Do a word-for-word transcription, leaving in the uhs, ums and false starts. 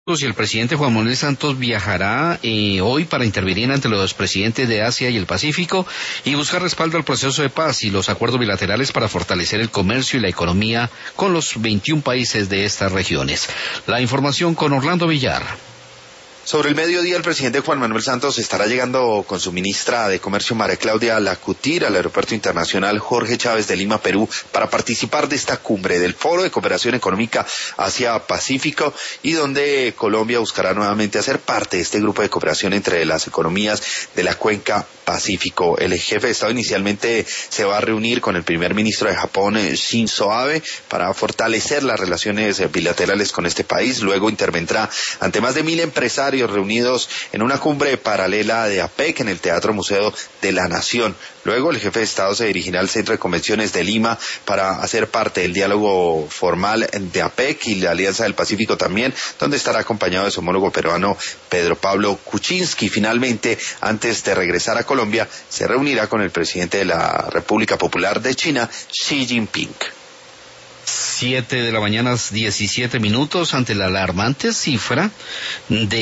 Y el presidente Juan Manuel Santos viajará eh, hoy para intervenir ante los presidentes de Asia y el Pacífico y buscar respaldo al proceso de paz y los acuerdos bilaterales para fortalecer el comercio y la economía con los veintiún países de estas regiones. La información con Orlando Villar. Sobre el mediodía, el presidente Juan Manuel Santos estará llegando con su ministra de Comercio, María Claudia Lacutir, al Aeropuerto Internacional Jorge Chávez de Lima, Perú, para participar de esta cumbre del Foro de Cooperación Económica Asia-Pacífico, y donde Colombia buscará nuevamente hacer parte de este grupo de cooperación entre las economías de la cuenca Pacífico. El jefe de Estado inicialmente se va a reunir con el primer ministro de Japón, Shinzo Abe, para fortalecer las relaciones bilaterales con este país. Luego intervendrá ante más de mil empresarios reunidos en una cumbre paralela de APEC en el Teatro Museo de la Nación. Luego el jefe de Estado se dirigirá al Centro de Convenciones de Lima para hacer parte del diálogo formal de APEC y la Alianza del Pacífico también, donde estará acompañado de su homólogo peruano Pedro Pablo Kuczynski. Finalmente, antes de regresar a Colombia, se reunirá con el presidente de la República Popular de China, Xi Jinping. Siete de la mañana, diecisiete minutos, ante la alarmante cifra de